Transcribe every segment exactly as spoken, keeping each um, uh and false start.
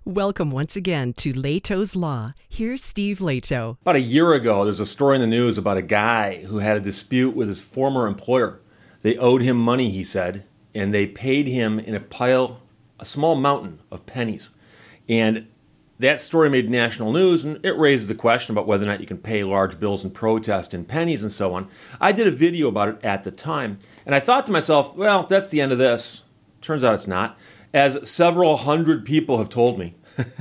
Welcome once again to Leto's Law. Here's Steve Leto. About a year ago, there's a story in the news about a guy who had a dispute with his former employer. They owed him money, he said, and they paid him in a pile, a small mountain of pennies. And that story made national news, and it raised the question about whether or not you can pay large bills in protest in pennies and so on. I did a video about it at the time, and I thought to myself, well, that's the end of this. Turns out it's not. As several hundred people have told me,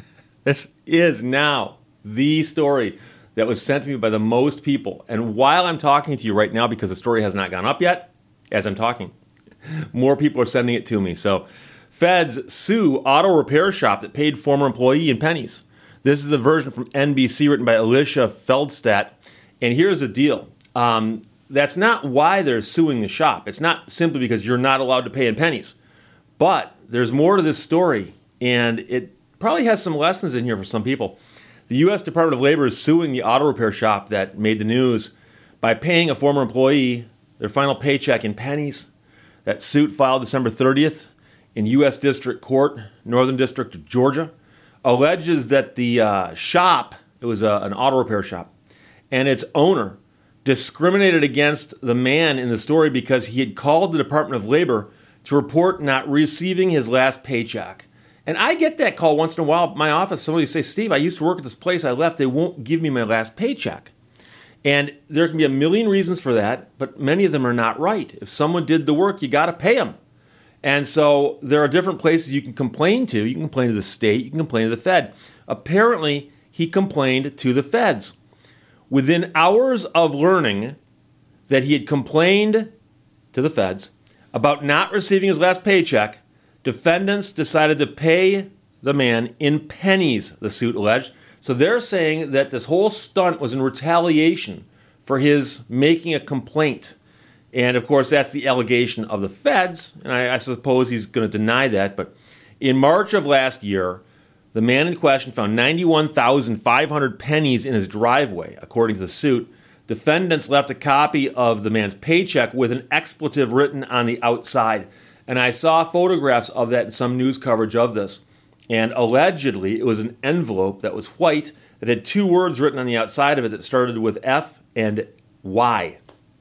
this is now the story that was sent to me by the most people. And while I'm talking to you right now, because the story has not gone up yet, as I'm talking, more people are sending it to me. So feds sue auto repair shop that paid former employee in pennies. This is a version from N B C written by Alicia Feldstadt. And here's the deal. Um, that's not why they're suing the shop. It's not simply because you're not allowed to pay in pennies. But there's more to this story, and it probably has some lessons in here for some people. The U S Department of Labor is suing the auto repair shop that made the news by paying a former employee their final paycheck in pennies. That suit filed December thirtieth in U S District Court, Northern District of Georgia, alleges that the uh, shop, it was a, an auto repair shop, and its owner discriminated against the man in the story because he had called the Department of Labor to report not receiving his last paycheck. And I get that call once in a while at my office. Somebody say, Steve, I used to work at this place. I left. They won't give me my last paycheck. And there can be a million reasons for that, but many of them are not right. If someone did the work, you got to pay them. And so there are different places you can complain to. You can complain to the state. You can complain to the Fed. Apparently, he complained to the feds. Within hours of learning that he had complained to the feds about not receiving his last paycheck, defendants decided to pay the man in pennies, the suit alleged. So they're saying that this whole stunt was in retaliation for his making a complaint. And, of course, that's the allegation of the feds, and I, I suppose he's going to deny that. But in March of last year, the man in question found ninety-one thousand five hundred pennies in his driveway, according to the suit. Defendants left a copy of the man's paycheck with an expletive written on the outside. And I saw photographs of that in some news coverage of this. And allegedly, it was an envelope that was white that had two words written on the outside of it that started with F and Y.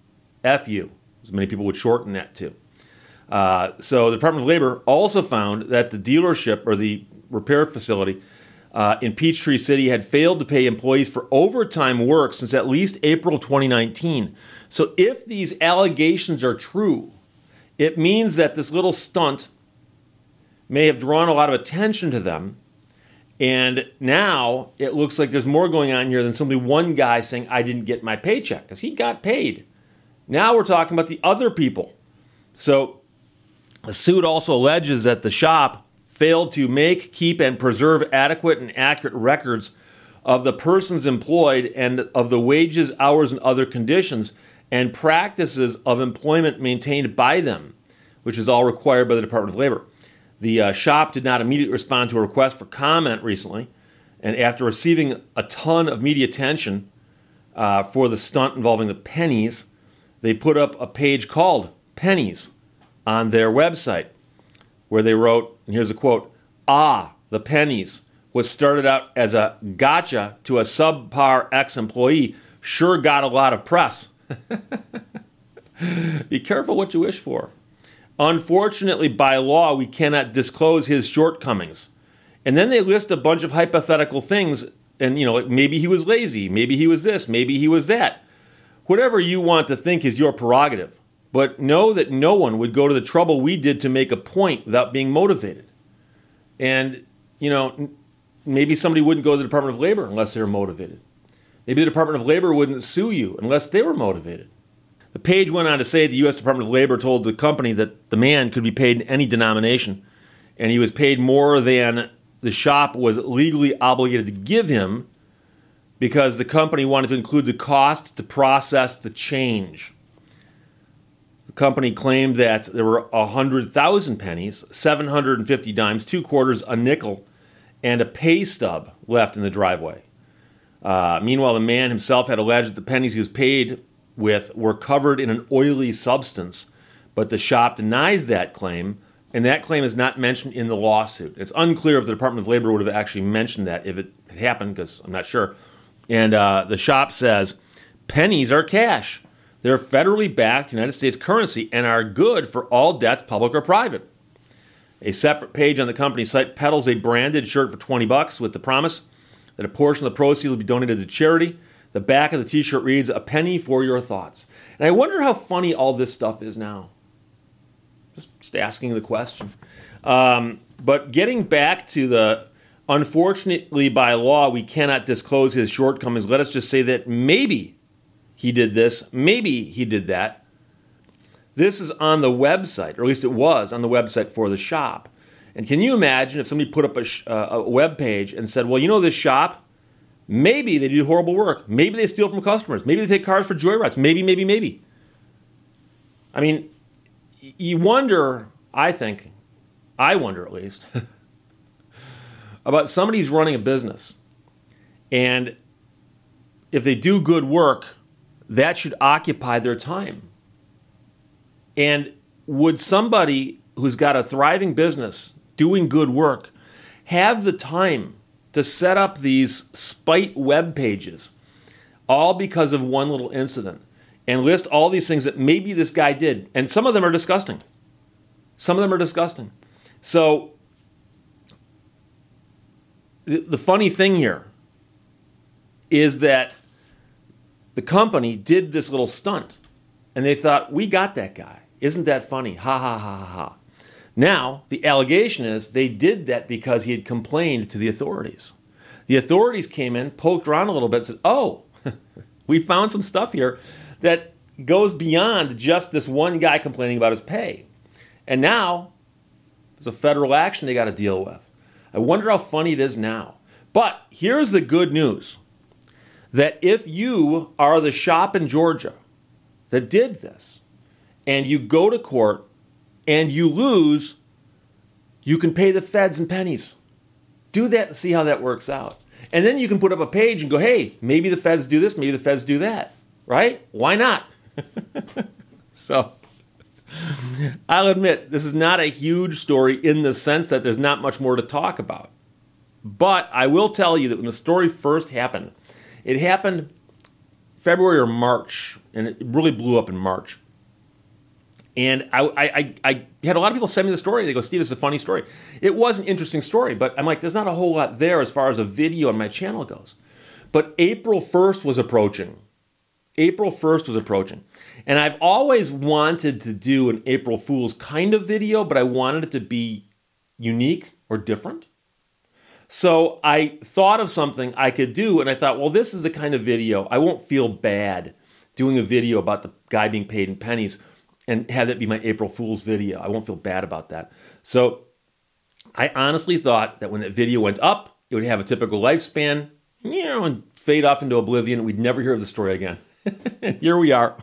F U, as many people would shorten that to. Uh, so the Department of Labor also found that the dealership or the repair facility Uh, in Peachtree City had failed to pay employees for overtime work since at least April twenty nineteen. So if these allegations are true, it means that this little stunt may have drawn a lot of attention to them. And now it looks like there's more going on here than simply one guy saying, I didn't get my paycheck, because he got paid. Now we're talking about the other people. So the suit also alleges that the shop failed to make, keep, and preserve adequate and accurate records of the persons employed and of the wages, hours, and other conditions and practices of employment maintained by them, which is all required by the Department of Labor. The uh, shop did not immediately respond to a request for comment recently, and after receiving a ton of media attention uh, for the stunt involving the pennies, they put up a page called Pennies on their website, where they wrote, and here's a quote, "Ah, the pennies, what started out as a gotcha to a subpar ex-employee sure got a lot of press." Be careful what you wish for. "Unfortunately, by law, we cannot disclose his shortcomings." And then they list a bunch of hypothetical things, and, you know, maybe he was lazy, maybe he was this, maybe he was that. Whatever you want to think is your prerogative. But know that no one would go to the trouble we did to make a point without being motivated. And, you know, maybe somebody wouldn't go to the Department of Labor unless they were motivated. Maybe the Department of Labor wouldn't sue you unless they were motivated. The page went on to say the U S Department of Labor told the company that the man could be paid in any denomination, and he was paid more than the shop was legally obligated to give him because the company wanted to include the cost to process the change. The company claimed that there were one hundred thousand pennies, seven hundred fifty dimes, two quarters, a nickel, and a pay stub left in the driveway. Uh, meanwhile, the man himself had alleged that the pennies he was paid with were covered in an oily substance, but the shop denies that claim, And that claim is not mentioned in the lawsuit. It's unclear if the Department of Labor would have actually mentioned that if it had happened, because I'm not sure. And uh, the shop says, pennies are cash. They're federally backed United States currency and are good for all debts, public or private. A separate page on the company site peddles a branded shirt for twenty bucks with the promise that a portion of the proceeds will be donated to charity. The back of the t-shirt reads, a penny for your thoughts. And I wonder how funny all this stuff is now. Just, just asking the question. Um, but getting back to the, unfortunately by law, we cannot disclose his shortcomings. Let us just say that maybe he did this, maybe he did that. This is on the website, or at least it was on the website for the shop. And can you imagine if somebody put up a, sh- uh, a web page and said, well, you know this shop? Maybe they do horrible work. Maybe they steal from customers. Maybe they take cars for joyrides. Maybe, maybe, maybe. I mean, you wonder, I think, I wonder at least, about somebody who's running a business. And if they do good work, that should occupy their time. And would somebody who's got a thriving business doing good work have the time to set up these spite web pages all because of one little incident and list all these things that maybe this guy did? And some of them are disgusting. Some of them are disgusting. So the, the funny thing here is that the company did this little stunt and they thought, we got that guy. Isn't that funny? Ha, ha, ha, ha, ha. Now, the allegation is they did that because he had complained to the authorities. The authorities came in, poked around a little bit, and said, oh, we found some stuff here that goes beyond just this one guy complaining about his pay. And now, there's a federal action they got to deal with. I wonder how funny it is now. But here's the good news, that if you are the shop in Georgia that did this, and you go to court and you lose, you can pay the feds in pennies. Do that and see how that works out. And then you can put up a page and go, hey, maybe the feds do this, maybe the feds do that, right? Why not? So, I'll admit, this is not a huge story in the sense that there's not much more to talk about. But I will tell you that when the story first happened, it happened February or March, and it really blew up in March. And I, I, I had a lot of people send me the story. They go, Steve, this is a funny story. It was an interesting story, but I'm like, there's not a whole lot there as far as a video on my channel goes. But April first was approaching. April first was approaching. And I've always wanted to do an April Fool's kind of video, but I wanted it to be unique or different. So I thought of something I could do, and I thought, well, this is the kind of video. I won't feel bad doing a video about the guy being paid in pennies and have that be my April Fool's video. I won't feel bad about that. So I honestly thought that when that video went up, it would have a typical lifespan, you know, and fade off into oblivion. We'd never hear of the story again. And here we are.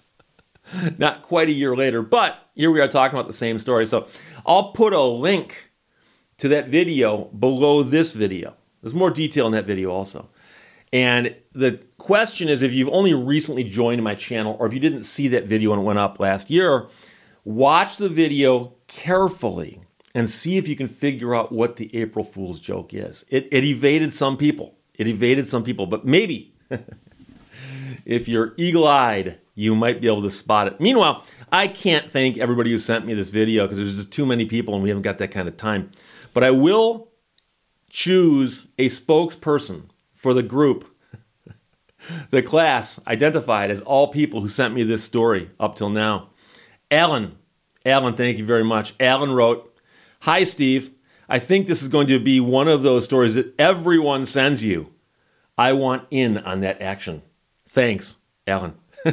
Not quite a year later, but here we are talking about the same story. So I'll put a link to that video below this video. There's more detail in that video also. And the question is, if you've only recently joined my channel, or if you didn't see that video when it went up last year, watch the video carefully and see if you can figure out what the April Fool's joke is. It, it evaded some people. It evaded some people, but maybe if you're eagle-eyed, you might be able to spot it. Meanwhile, I can't thank everybody who sent me this video because there's just too many people and we haven't got that kind of time. But I will choose a spokesperson for the group, the class identified as all people who sent me this story up till now. Alan, Alan, thank you very much. Alan wrote, hi, Steve. I think this is going to be one of those stories that everyone sends you. I want in on that action. Thanks, Alan.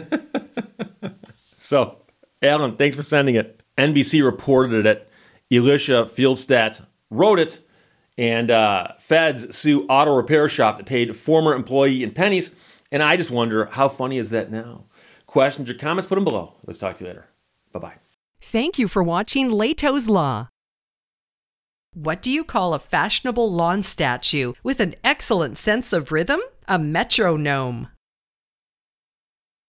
So, Alan, thanks for sending it. N B C reported it. Elisha Fieldstadt wrote it. And uh, feds sue auto repair shop that paid former employee in pennies. And I just wonder, how funny is that now? Questions or comments, put them below. Let's talk to you later. Bye-bye. Thank you for watching Leto's Law. What do you call a fashionable lawn statue with an excellent sense of rhythm? A metronome.